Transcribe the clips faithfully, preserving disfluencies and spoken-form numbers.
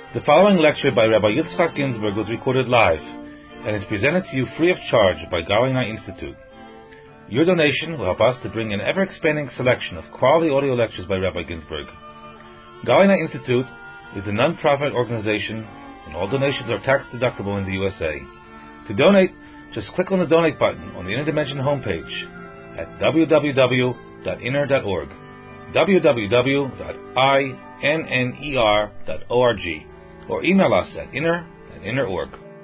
The following lecture by Rabbi Yitzchak Ginsburg was recorded live and is presented to you free of charge by Galilei Institute. Your donation will help us to bring an ever-expanding selection of quality audio lectures by Rabbi Ginsburg. Galilei Institute is a non-profit organization and all donations are tax-deductible in the U S A. To donate, just click on the donate button on the Inner Dimension homepage at w w w dot inner dot org, w w w dot inner dot org, or email us at inner at inner dot org.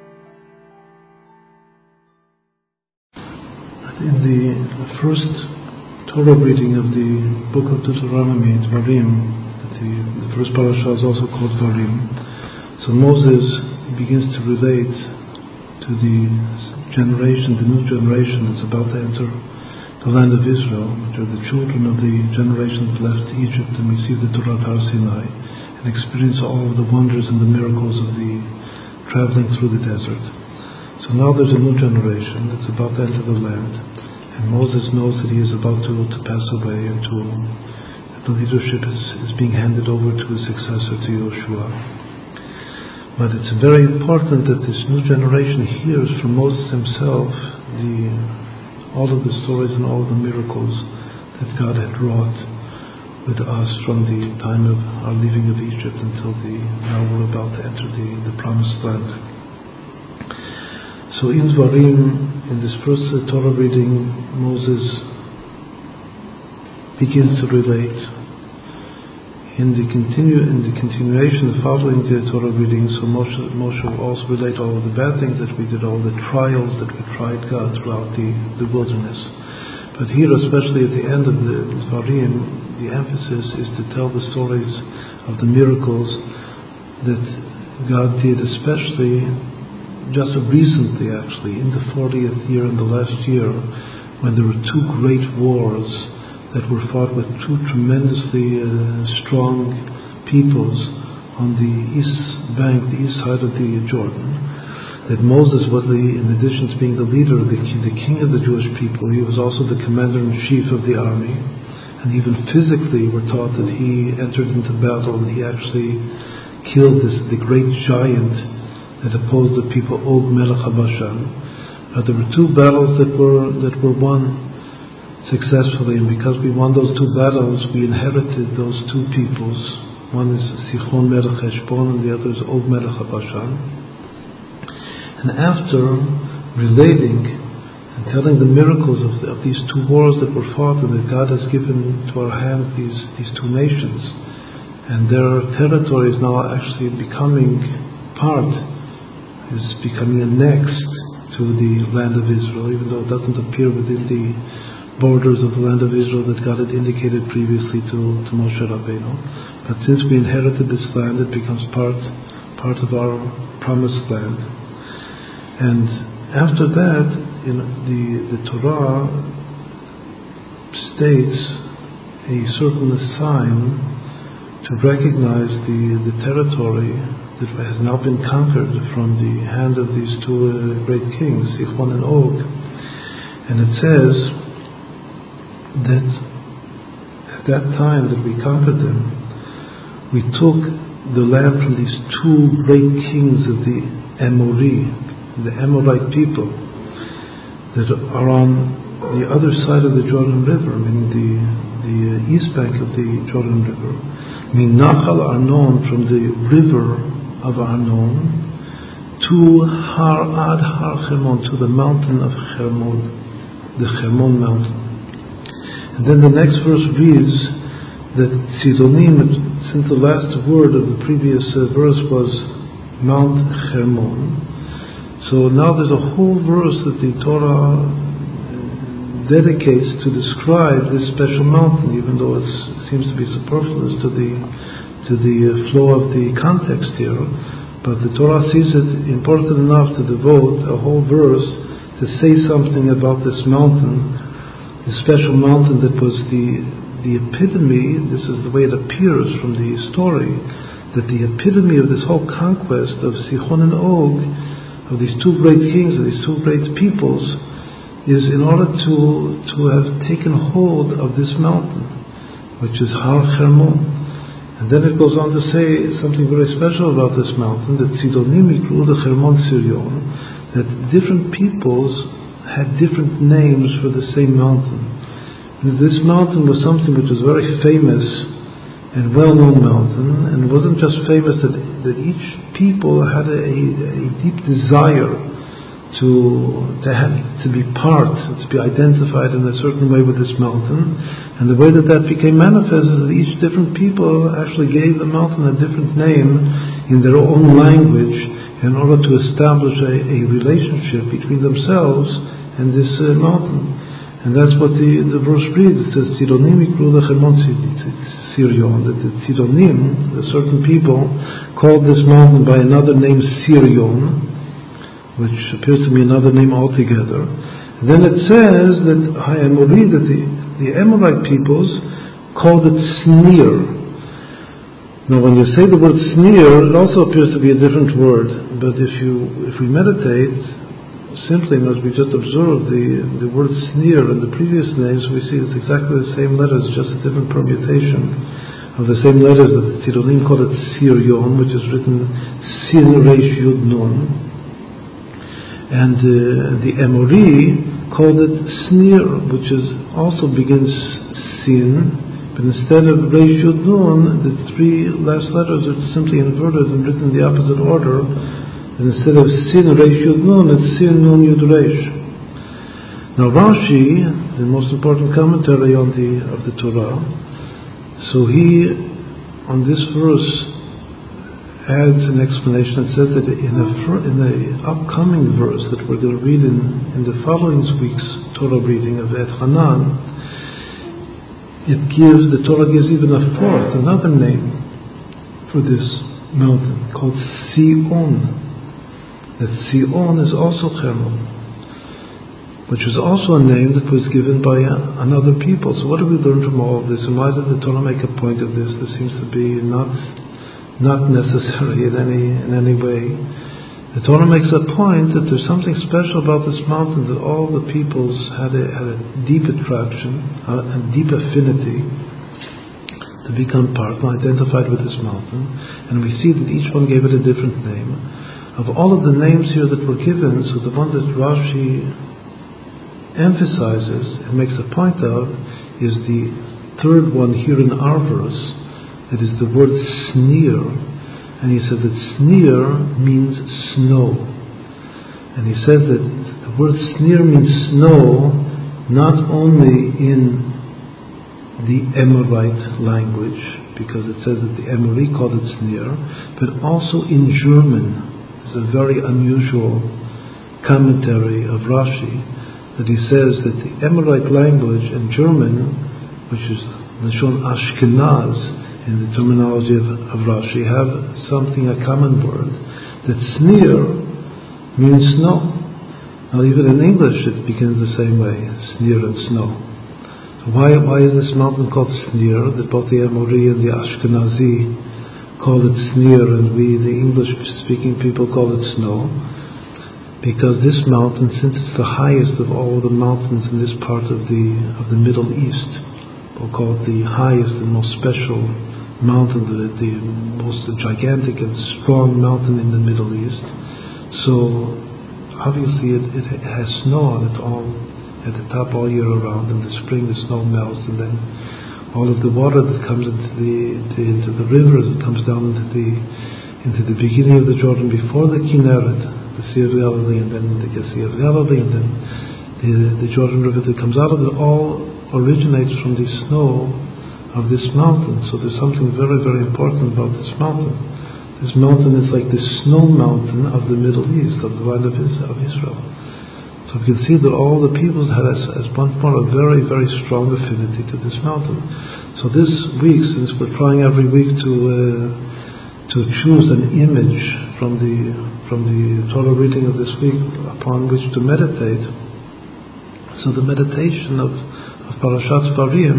In the first Torah reading of the book of Deuteronomy, Dvarim, the, the first parasha is also called Dvarim. So Moses begins to relate to the generation, the new generation that's about to enter the land of Israel, which are the children of the generation that left Egypt and received the Torah at Har Sinai, and experience all of the wonders and the miracles of the traveling through the desert. So now there's a new generation that's about to enter the land, and Moses knows that he is about to, to pass away, and to, that the leadership is, is being handed over to his successor, to Yoshua. But it's very important that this new generation hears from Moses himself the all of the stories and all of the miracles that God had wrought with us from the time of our leaving of Egypt until the now we're about to enter the, the promised land. So in Dvarim, in this first uh, Torah reading, Moses begins to relate. In the continue in the continuation, the following the Torah reading, so Moshe, Moshe will also relate all of the bad things that we did, all the trials that we tried God throughout the, the wilderness. But here, especially at the end of the Dvarim, the emphasis is to tell the stories of the miracles that God did, especially just recently, actually, in the fortieth year, in the last year, when there were two great wars that were fought with two tremendously uh, strong peoples on the east bank, the east side of the Jordan. That Moses was, the, in addition to being the leader, the, the king of the Jewish people, he was also the commander-in-chief of the army. And even physically we're taught that he entered into battle and he actually killed this the great giant that opposed the people, Og Melech HaBashan. But there were two battles that were that were won successfully, and because we won those two battles, we inherited those two peoples. One is Sichon Melech Heshbon and the other is Og Melech HaBashan. And after relating and telling the miracles of, the, of these two wars that were fought and that God has given to our hands these, these two nations, and their territory is now actually becoming part, is becoming annexed to the land of Israel, even though it doesn't appear within the borders of the land of Israel that God had indicated previously to, to Moshe Rabbeinu. But since we inherited this land, it becomes part part of our promised land. And after that, in the, the Torah states a certain sign to recognize the, the territory that has now been conquered from the hand of these two uh, great kings, Sichon and Og. And it says that at that time that we conquered them, we took the land from these two great kings of the Amori, the Amorite people, that are on the other side of the Jordan River, meaning the, the east bank of the Jordan River, meaning Nachal Arnon, from the river of Arnon, to Har Ad Har Hermon, to the mountain of Hermon, the Hermon mountain. And then the next verse reads that Sidonim, since the last word of the previous uh, verse was Mount Hermon, so now there's a whole verse that the Torah dedicates to describe this special mountain, even though it seems to be superfluous to the to the uh, flow of the context here. But the Torah sees it important enough to devote a whole verse to say something about this mountain, the special mountain that was the the epitome. This is the way it appears from the story, that the epitome of this whole conquest of Sichon and Og, of these two great kings, of these two great peoples, is in order to to have taken hold of this mountain, which is Har Hermon. And then it goes on to say something very special about this mountain, that Tzidonim Yikru the Hermon Sirion, that different peoples had different names for the same mountain. And this mountain was something which was very famous and well-known mountain, and it wasn't just famous that, that each people had a, a deep desire to to have to be part, to be identified in a certain way with this mountain, and the way that that became manifest is that each different people actually gave the mountain a different name in their own language in order to establish a, a relationship between themselves and this uh, mountain. And that's what the, the verse reads. It says, Tzidonim Yikru Lechem Sirion, that the Tzidonim, the certain people, called this mountain by another name Sirion, which appears to be another name altogether. And then it says that Hayamori, that the, the Amorite peoples called it Sneer. Now when you say the word Sneer, it also appears to be a different word, but if you if we meditate simply, as we just observed, the, the word Sneer in the previous names, we see it's exactly the same letters, just a different permutation of the same letters that the Tzidonim called it Sirion, which is written Sin Reish Yud Nun, and uh, the Amori called it Sneer, which is also begins Sin, but instead of Reish Yud Nun, the three last letters are simply inverted and written in the opposite order. And instead of Sin Reish Yud Nun, it's Sin Nun Yud Reish. Now Rashi, the most important commentary on the of the Torah, so he on this verse adds an explanation. It says that in a in the upcoming verse that we're going to read in, in the following week's Torah reading of Et Hanan, it gives the Torah gives even a fourth, another name for this mountain called Sion. That Sion is also Hermon, which was also a name that was given by uh, another people. So what do we learn from all of this, and why did the Torah make a point of this? This seems to be not not necessary in any in any way. The Torah makes a point that there's something special about this mountain, that all the peoples had a, had a deep attraction, a, a deep affinity to become part and identified with this mountain, and we see that each one gave it a different name. Of all of the names here that were given, so the one that Rashi emphasizes and makes a point of is the third one here in our verse. It is the word Sneer, and he says that Sneer means snow. And he says that the word Sneer means snow not only in the Amorite language, because it says that the Amori called it Sneer, but also in German. It's a very unusual commentary of Rashi, that he says that the Amorite language in German, which is Lashon Ashkenaz in the terminology of, of Rashi, have something, a common word, that Sneer means snow. Now even in English it begins the same way, Sneer and snow. So why, why is this mountain called Sneer, that both the Amori and the Ashkenazi call it Sneer, and we, the English-speaking people, call it snow? Because this mountain, since it's the highest of all the mountains in this part of the of the Middle East, we'll call it the highest and most special mountain, the, the most gigantic and strong mountain in the Middle East. So obviously it, it has snow on it all at the top all year around. In the spring the snow melts, and then all of the water that comes into the, the into the rivers, that comes down into the into the beginning of the Jordan before the Kinneret, the Sea of Galilee, and then the Sea of Galilee, and then the, the Jordan River that comes out of it, all originates from the snow of this mountain. So there's something very, very important about this mountain. This mountain is like the snow mountain of the Middle East, of the land of Israel. So we can see that all the peoples had as, as once more a very, very strong affinity to this mountain. So this week, since we're trying every week to uh, to choose an image from the from the Torah reading of this week upon which to meditate, so the meditation of, of Parashat Dvarim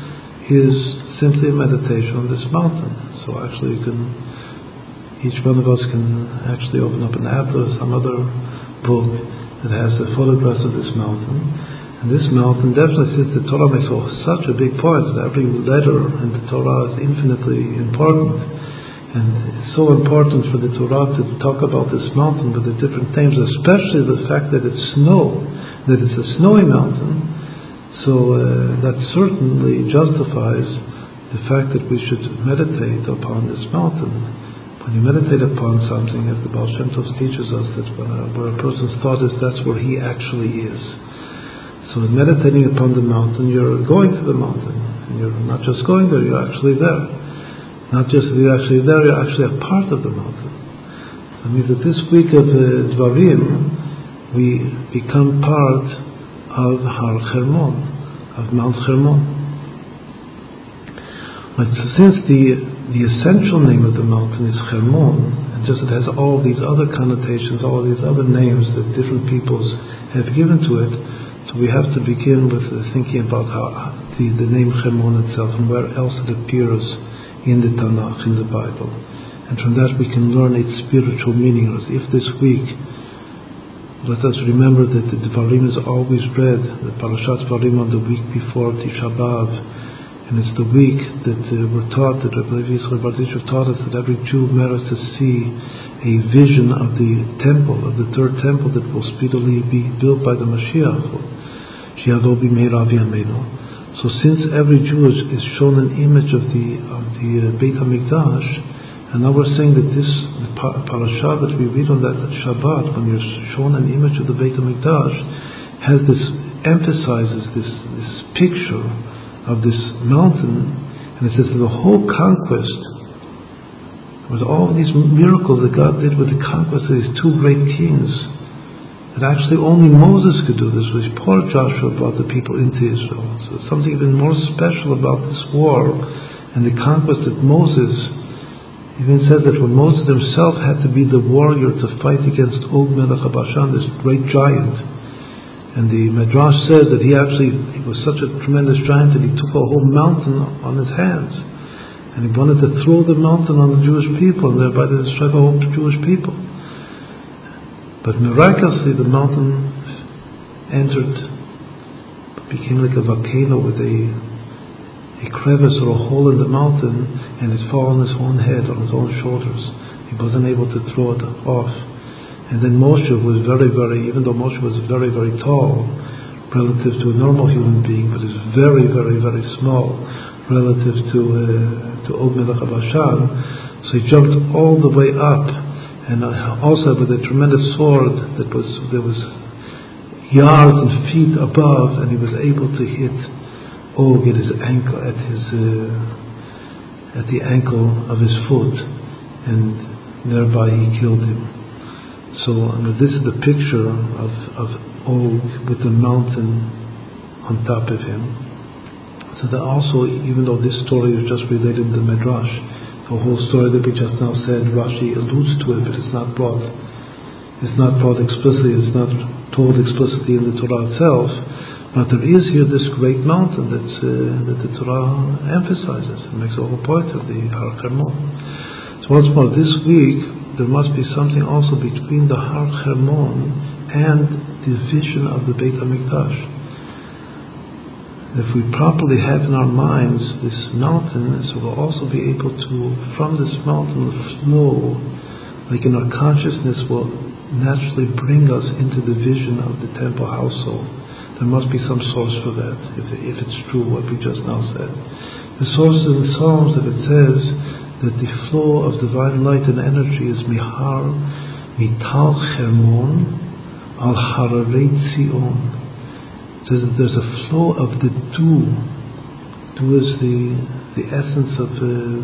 is simply a meditation on this mountain. So actually, you can each one of us can actually open up an atlas, some other book that has the full address of this mountain, And this mountain, definitely, since the Torah makes such a big point, that every letter in the Torah is infinitely important, and it's so important for the Torah to talk about this mountain with the different names, especially the fact that it's snow, that it's a snowy mountain. So uh, that certainly justifies the fact that we should meditate upon this mountain. When you meditate upon something, as the Baal Shem Tov teaches us, that when a, where a person's thought is, that's where he actually is. So in meditating upon the mountain, you're going to the mountain. And you're not just going there, you're actually there. Not just that you're actually there, you're actually a part of the mountain. That means that this week of uh, Dvarim, we become part of Har Hermon, of Mount Hermon. But since the the essential name of the mountain is Hermon, and just it has all these other connotations, all these other names that different peoples have given to it, so we have to begin with uh, thinking about how the, the name Hermon itself and where else it appears in the Tanakh, in the Bible. And from that we can learn its spiritual meaning. If this week, let us remember that the Dvarim is always read, the Parashat Dvarim on the week before Tisha B'Av, and it's the week that uh, we're taught, that Rabbi Yisrael Barditchev taught us that every Jew merits to see a vision of the temple, of the third temple that will speedily be built by the Mashiach. So since every Jew is, is shown an image of the of the uh, Beit HaMikdash, and now we're saying that this the parasha that we read on that Shabbat, when you're shown an image of the Beit HaMikdash, has this emphasizes this this picture of this mountain, and it says that the whole conquest, with all of these miracles that God did with the conquest of these two great kings, that actually only Moses could do this, which poor Joshua brought the people into Israel. So something even more special about this war and the conquest that Moses even says that when Moses himself had to be the warrior to fight against Og Melech HaBashan, this great giant, and the Midrash says that he actually he was such a tremendous giant that he took a whole mountain on his hands, and he wanted to throw the mountain on the Jewish people and thereby to destroy the whole Jewish people. But miraculously, the mountain entered, became like a volcano with a a crevice or a hole in the mountain, and it fell on his own head, on his own shoulders. He wasn't able to throw it off. And then Moshe was very, very, even though Moshe was very, very tall relative to a normal human being, but is very, very, very small relative to uh, to Og Melech HaBashan, so he jumped all the way up. And also with a tremendous sword that was there was yards and feet above, and he was able to hit Og at his ankle, at his uh, at the ankle of his foot, and thereby he killed him. So I mean, this is the picture of of Og with the mountain on top of him. So that also, even though this story is just related to the Midrash, the whole story that we just now said, Rashi alludes to it, but it's not brought it's not brought explicitly, it's not told explicitly in the Torah itself, but there is here this great mountain that's, uh, that the Torah emphasizes and makes a whole point of, the Har Hermon. So once more, this week there must be something also between the Har Hermon and the vision of the Beit HaMikdash. If we properly have in our minds this mountain, so we'll also be able to, from this mountain, flow, like in our consciousness, will naturally bring us into the vision of the temple household. There must be some source for that, if, if it's true what we just now said. The source in the Psalms that it says that the flow of divine light and energy is mihar, mital Hermon, al hararei Tzion. It says that there's a flow of the dew. Dew is the the essence of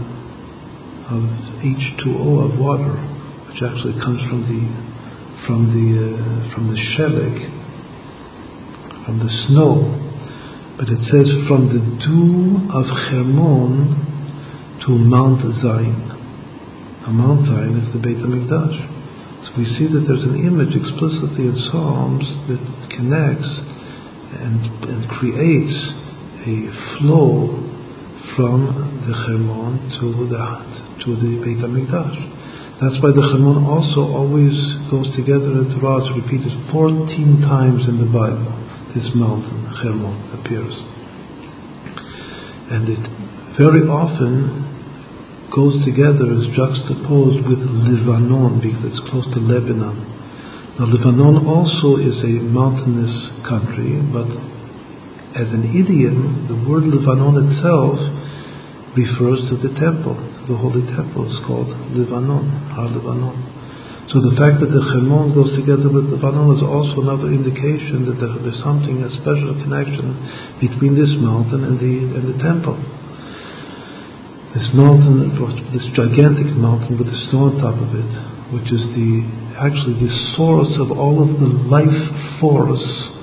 uh, of H two O, of water, which actually comes from the from the uh, from the shevek, from the snow. But it says from the dew of Hermon to Mount Zion. Now Mount Zion is the Beit HaMikdash. So we see that there's an image explicitly in Psalms that connects and, and creates a flow from the Hermon to the to the Beit HaMikdash. That's why the Hermon also always goes together in the Torah. It's repeated fourteen times in the Bible. this mountain, Hermon, appears. And it very often goes together, is juxtaposed with Lebanon, because it's close to Lebanon. Now Lebanon also is a mountainous country, but as an idiom, the word Lebanon itself refers to the temple, the holy temple. Is called Lebanon, Har Lebanon. So the fact that the Hermon goes together with Lebanon is also another indication that there's something, a special connection between this mountain and the and the temple. This mountain, this gigantic mountain with the snow on top of it, which is the actually the source of all of the life force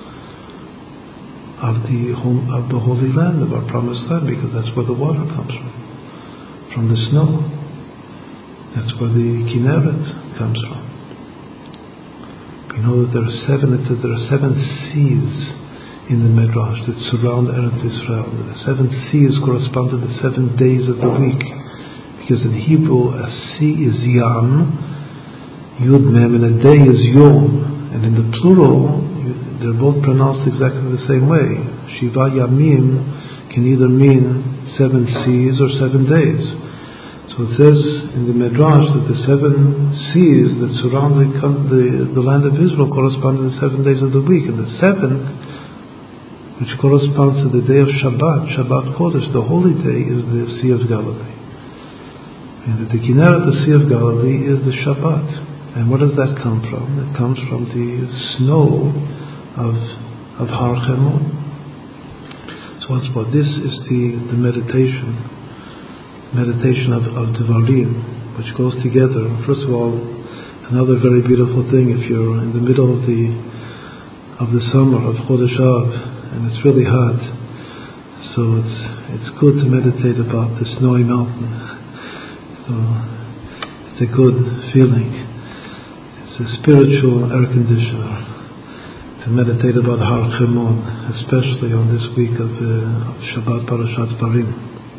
of the home, of the Holy Land, of our promised land, because that's where the water comes from, from the snow. That's where the Kinneret comes from. You know that there are seven. It says there are seven seas in the Midrash that surround Eretz Yisrael. The seven seas correspond to the seven days of the week, because in Hebrew a sea is Yam, Yud Mem, and a day is Yom, and in the plural they're both pronounced exactly the same way. Shiva Yamim can either mean seven seas or seven days. So it says in the Midrash that the seven seas that surround the, the, the land of Israel correspond to the seven days of the week, and the seventh, which corresponds to the day of Shabbat, Shabbat Kodesh, the holy day, is the Sea of Galilee. And the Kinneret, the Sea of Galilee, is the Shabbat. And where does that come from? It comes from the snow of of Har Hermon. So once more, this is the, the meditation, meditation of, of Devarim, which goes together. First of all, another very beautiful thing, if you're in the middle of the of the summer of Chodesh Av, and it's really hot, so it's it's good to meditate about the snowy mountain. So it's a good feeling. It's a spiritual air conditioner to meditate about Har Hermon, especially on this week of, uh, of Shabbat Parashat Parim.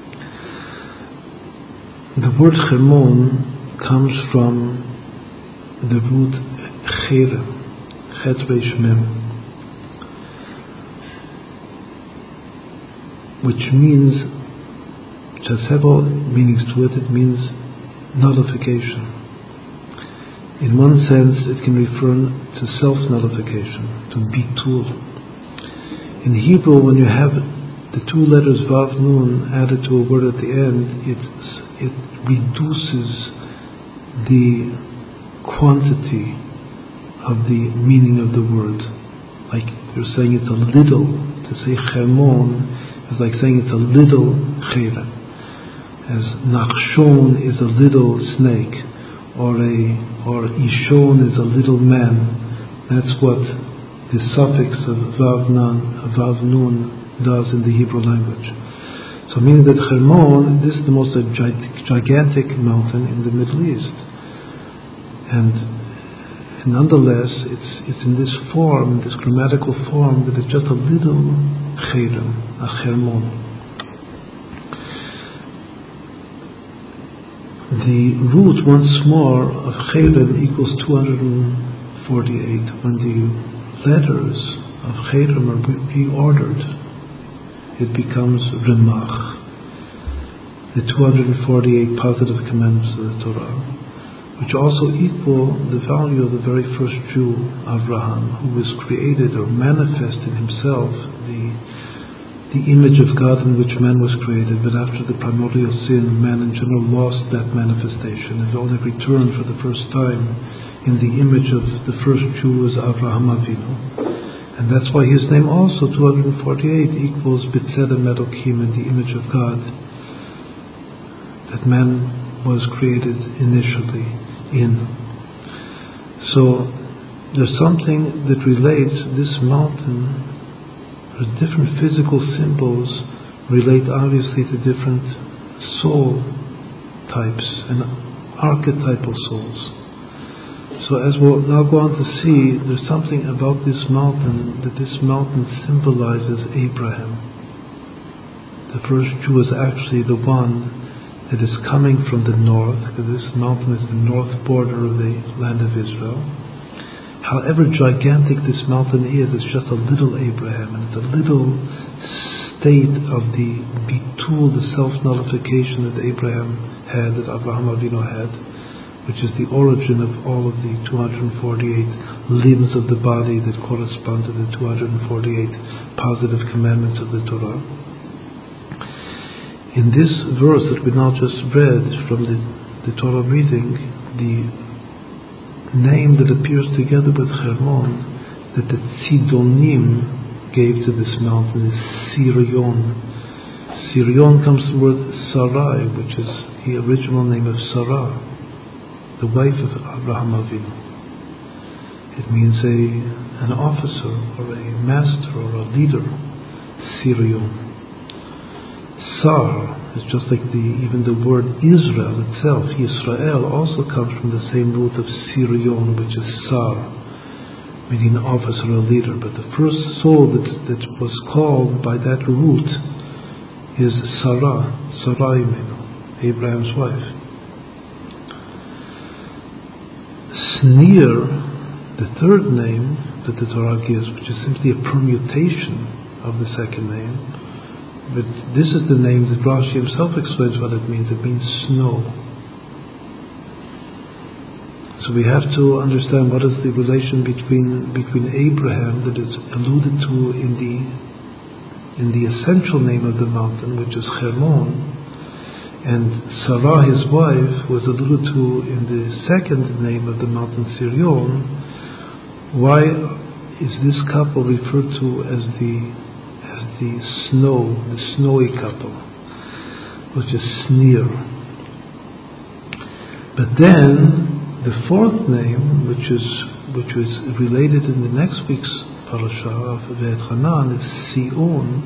The word Hermon comes from the root Cher, Chet Reish Mem, which means, which has several meanings to it. It means nullification. In one sense, it can refer to self-nullification, to bitul. In Hebrew, when you have the two letters Vav Nun added to a word at the end, it it reduces the quantity of the meaning of the word. Like you're saying it's a little. To say Hermon is like saying it's a little Cher, as Nachshon is a little snake, or a or Ishon is a little man. That's what the suffix of Vav Nun, Vav Nun does in the Hebrew language. So meaning that Hermon, this is the most gigantic mountain in the Middle East, and, and nonetheless, it's it's in this form, this grammatical form, that it's just a little Cherem, a Hermon. The root, once more, of Cherem equals two hundred forty-eight. When the letters of Cherem are reordered, it becomes Remach, the two hundred forty-eight positive commandments of the Torah, which also equal the value of the very first Jew, Avraham, who was created or manifested himself, the the image of God in which man was created, but after the primordial sin, man in general lost that manifestation and only returned for the first time in the image of the first Jew as Avraham Avinu. And that's why his name also, two hundred forty-eight, equals B'Tselem Elokim, in the image of God, that man was created initially in. So there's something that relates this mountain. There's different physical symbols relate obviously to different soul types and archetypal souls. So as we'll now go on to see, there's something about this mountain, that this mountain symbolizes Abraham. The first Jew is actually the one that is coming from the north, because this mountain is the north border of the land of Israel, however gigantic this mountain is, it's just a little Abraham, and it's a little state of the bitul, the self-nullification that Abraham had, that Abraham Avinu had, which is the origin of all of the two hundred forty-eight limbs of the body that correspond to the two hundred forty-eight positive commandments of the Torah. In this verse that we now just read from the, the Torah reading, the name that appears together with Hermon that the Tzidonim gave to this mountain is Sirion. Sirion comes from the word Sarai, which is the original name of Sarah, the wife of Abraham Avinu. It means a an officer or a master or a leader. Sirion. Sar is just like the even the word Israel itself. Yisrael also comes from the same root of Sirion, which is Sar, meaning an officer or leader. But the first soul that, that was called by that root is Sarah, Sarai, Abraham's wife. Sneer, the third name that the Torah gives, which is simply a permutation of the second name. But this is the name that Rashi himself explains what it means. It means snow. So we have to understand what is the relation between between Abraham that is alluded to in the in the essential name of the mountain, which is Hermon, and Sarah, his wife, was alluded to in the second name of the mountain, Sirion. Why is this couple referred to as the the snow, the snowy couple, which is Sneer? But then the fourth name, which is which was related in the next week's parasha of V'etchanan, is Sion.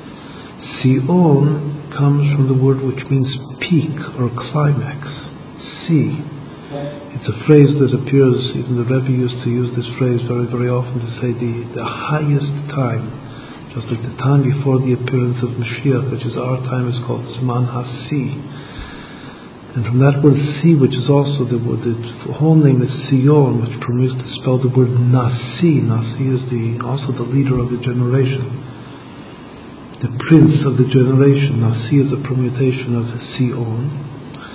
Sion comes from the word which means peak or climax. Si. It's a phrase that appears, even the Rebbe used to use this phrase very, very often to say the, the highest time. Just like the time before the appearance of Mashiach, which is our time, is called Zman HaSi. And from that word Si, which is also the word, the whole name is Sion, which permits to spell the word Nasi. Nasi is the also the leader of the generation, the prince of the generation. Nasi is a permutation of Sion.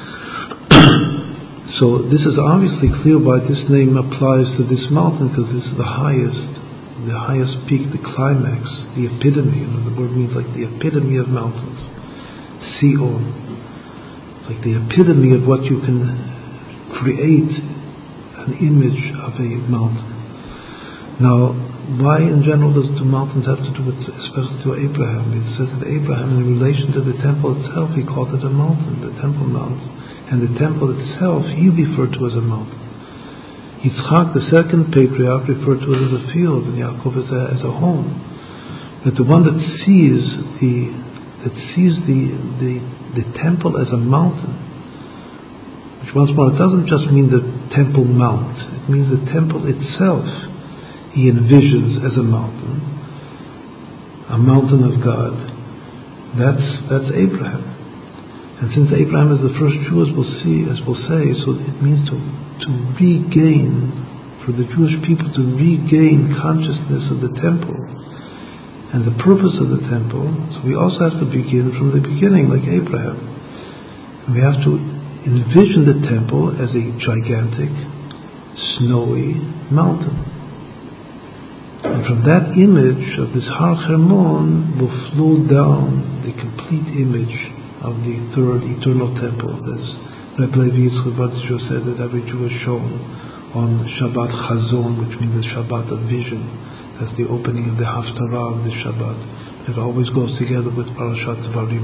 So this is obviously clear why this name applies to this mountain, because this is the highest the highest peak, the climax, the epitome. You know, the word means like the epitome of mountains. Sion. It's like the epitome of what you can create, an image of a mountain. Now, why in general does do mountains have to do with, especially to Abraham? It says that Abraham, in relation to the temple itself, he called it a mountain, the Temple Mount. And the temple itself, he referred to as a mountain. Yitzchak, the second patriarch, referred to it as a field, and Yaakov as a, as a home. That the one that sees the that sees the, the the temple as a mountain, which once more, it doesn't just mean the Temple Mount. It means the temple itself. He envisions as a mountain, a mountain of God. That's that's Abraham. And since Abraham is the first Jew, as we'll see, as we'll say, so it means to to regain, for the Jewish people to regain consciousness of the temple and the purpose of the temple. So we also have to begin from the beginning, like Abraham. And we have to envision the temple as a gigantic, snowy mountain. And from that image of this Har Hermon will flow down the complete image of the third eternal temple, as Reb Levi Yitzchak Bartzichu said that every Jew is shown on Shabbat Chazon, which means the Shabbat of vision. That's the opening of the Haftarah of the Shabbat. It always goes together with Parashat Dvarim.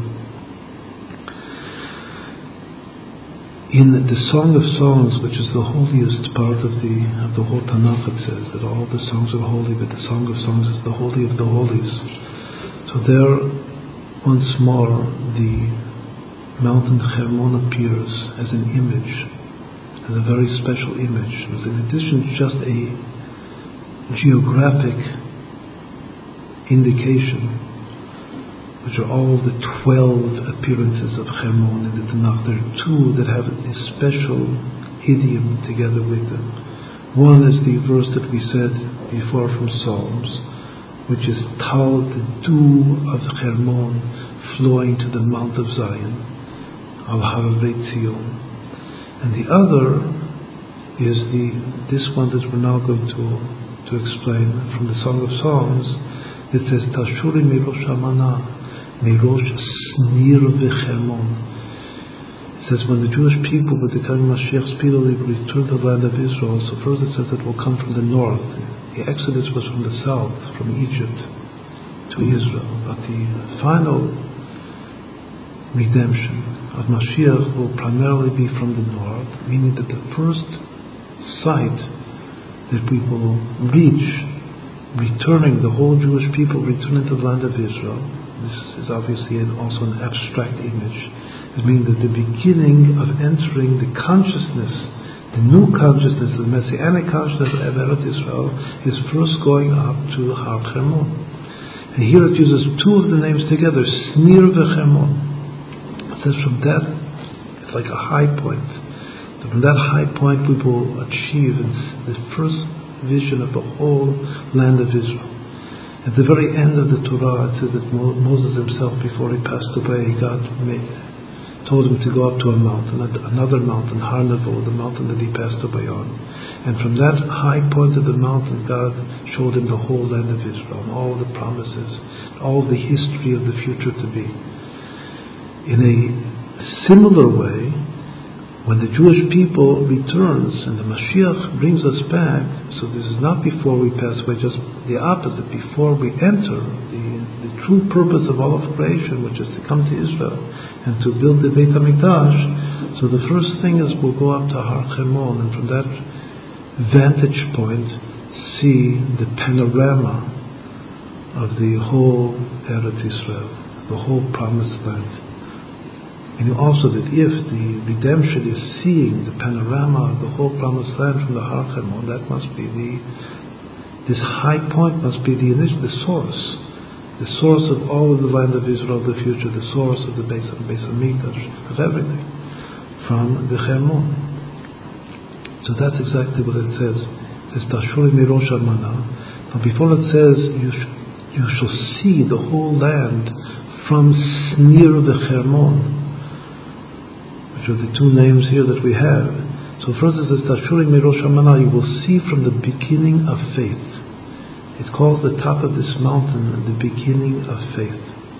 In the Song of Songs, which is the holiest part of the of the whole Tanakh, it says that all the songs are holy, but the Song of Songs is the holy of the holies. So there, once more, the mountain Hermon appears as an image, as a very special image. It was in addition to just a geographic indication, which are all the twelve appearances of Hermon in the Tanakh. There are two that have a special idiom together with them. One is the verse that we said before from Psalms, which is Tal, the dew of Hermon flowing to the Mount of Zion, Al Haravei Tzion. And the other is the this one that we're now going to to explain from the Song of Songs. It says Tashuri Mirosh Amana, Mirosh Snir v'Hermon. It says when the Jewish people with the coming Mashiach speedily return to the land of Israel. So first it says it will come from the north. The Exodus was from the south, from Egypt to Israel. But the final redemption of Mashiach will primarily be from the north, meaning that the first site that we will reach, returning the whole Jewish people, returning to the land of Israel. This is obviously an, also an abstract image. It means that the beginning of entering the consciousness, the new consciousness, the messianic consciousness of Eretz Israel, is first going up to Har Hermon. And here it uses two of the names together, Snir v'Hermon. It says from that, it's like a high point. So from that high point we will achieve the first vision of the whole land of Israel. At the very end of the Torah, it says that Moses himself, before he passed away, God made, told him to go up to a mountain, another mountain, Har Nevo, the mountain that he passed away on. And from that high point of the mountain, God showed him the whole land of Israel, and all the promises, all the history of the future to be. In a similar way, when the Jewish people returns and the Mashiach brings us back, so this is not before we pass away, just the opposite, before we enter the, the true purpose of all of creation, which is to come to Israel and to build the Beit HaMikdash. So the first thing is we'll go up to Har Hermon, and from that vantage point see the panorama of the whole Eretz Israel, the whole promised land. And also that if the redemption is seeing the panorama of the whole promised land from the Har Hermon, that must be the, this high point must be the initial, the source, the source of all of the land of Israel, the future, the source of the base of the base of Mikdash, of everything, from the Hermon. So that's exactly what it says. It says Tashuri Mirosh Amana. Now before it says you sh- you shall see the whole land from Snir v'Hermon, which are the two names here that we have. So first it says Tashuri Mirosh Amana, you will see from the beginning of faith. It calls the top of this mountain the beginning of faith.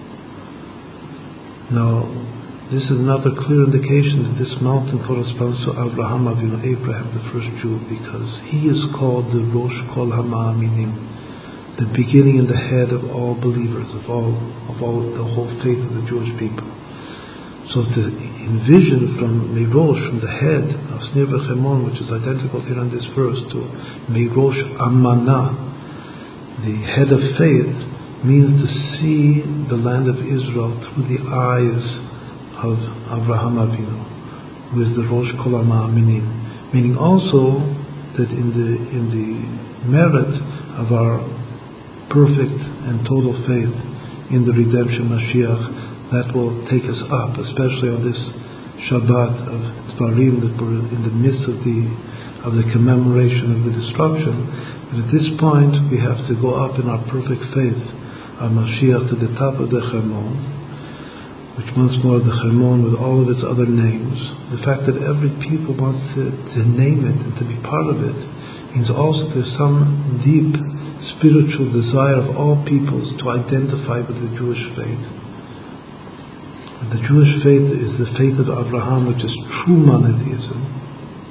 Now, this is another clear indication that this mountain corresponds to Abraham Avinu, Abraham, the first Jew, because he is called the Rosh Kol Hama, meaning the beginning and the head of all believers, of all, of all the whole faith of the Jewish people. So to envision from Mirosh, from the head of Snir v'Hermon, which is identical here in this verse, to Mirosh Amana, the head of faith, means to see the land of Israel through the eyes of Avraham Avinu, who is the Rosh Kol Ha'Ma'aminim, meaning also that in the in the merit of our perfect and total faith in the redemption Mashiach, that will take us up, especially on this Shabbat of Dvarim, that we're in the midst of the of the commemoration of the destruction. But at this point, we have to go up in our perfect faith of Mashiach to the top of the Hermon, which once more the Hermon with all of its other names. The fact that every people wants to, to name it and to be part of it means also there's some deep spiritual desire of all peoples to identify with the Jewish faith. And the Jewish faith is the faith of Abraham, which is true monotheism.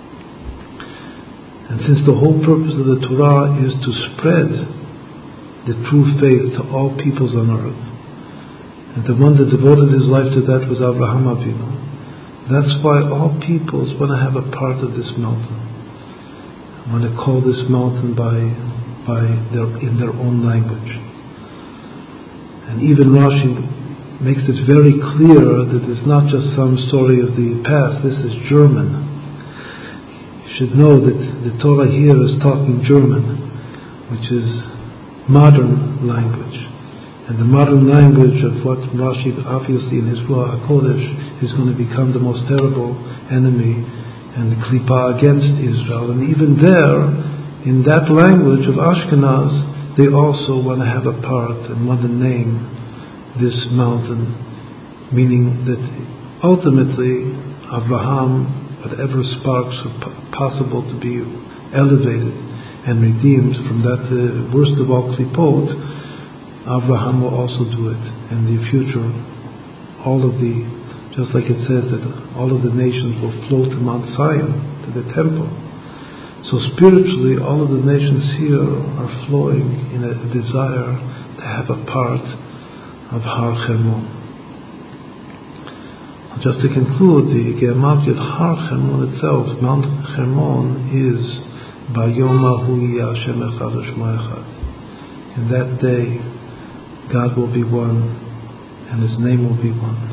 And since the whole purpose of the Torah is to spread the true faith to all peoples on earth, and the one that devoted his life to that was Avraham Avinu, that's why all peoples want to have a part of this mountain, want to call this mountain by by their in their own language. And even Rashi makes it very clear that it's not just some story of the past. This is German. Should know that the Torah here is talking German, which is modern language. And the modern language of what Rashi, obviously in his Ruach HaKodesh, is going to become the most terrible enemy and the klipa against Israel. And even there, in that language of Ashkenaz, they also want to have a part and want to name this mountain, meaning that ultimately Avraham, whatever sparks are possible to be elevated and redeemed from that uh, worst of all klipot, Avraham will also do it. And in the future, all of the, just like it says that all of the nations will flow to Mount Zion, to the temple. So spiritually, all of the nations here are flowing in a desire to have a part of Har Hermon. Just to conclude, the gematria of Har Hermon itself, Mount Hermon, is Bayoma Hu Hashem Echad U'Shmo Echad. In that day, God will be one, and His name will be one.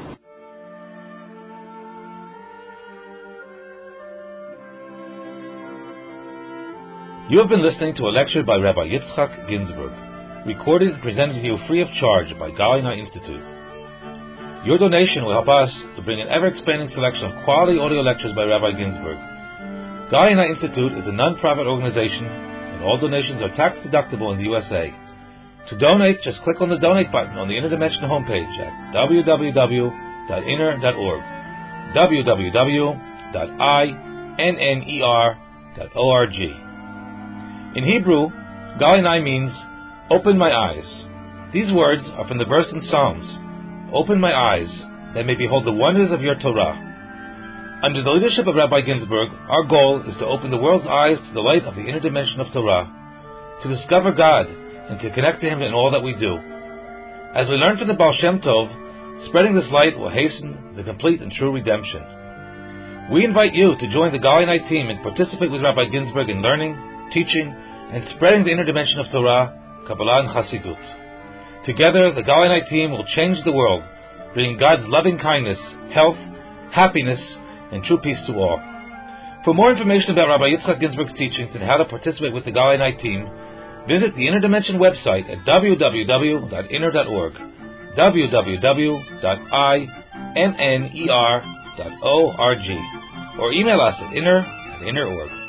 You have been listening to a lecture by Rabbi Yitzchak Ginsburg, recorded and presented to you free of charge by Galina Institute. Your donation will help us to bring an ever-expanding selection of quality audio lectures by Rabbi Ginsburg. Galina Institute is a non-profit organization, and all donations are tax-deductible in the U S A. To donate, just click on the Donate button on the Interdimension homepage at w w w dot inner dot org, w w w dot inner dot org. In Hebrew, Galinai means, open my eyes. These words are from the verse in Psalms, open my eyes, that I may behold the wonders of your Torah. Under the leadership of Rabbi Ginsburg, our goal is to open the world's eyes to the light of the inner dimension of Torah, to discover God, and to connect to Him in all that we do. As we learn from the Baal Shem Tov, spreading this light will hasten the complete and true redemption. We invite you to join the Galinai team and participate with Rabbi Ginsburg in learning, teaching, and spreading the inner dimension of Torah, Kabbalah, and Hasidut. Together, the Galinai team will change the world, bringing God's loving kindness, health, happiness, and true peace to all. For more information about Rabbi Yitzchak Ginsburg's teachings and how to participate with the Galinai team, visit the Inner Dimension website at w w w dot inner dot org, w w w dot inner dot org, or email us at inner at inner dot org.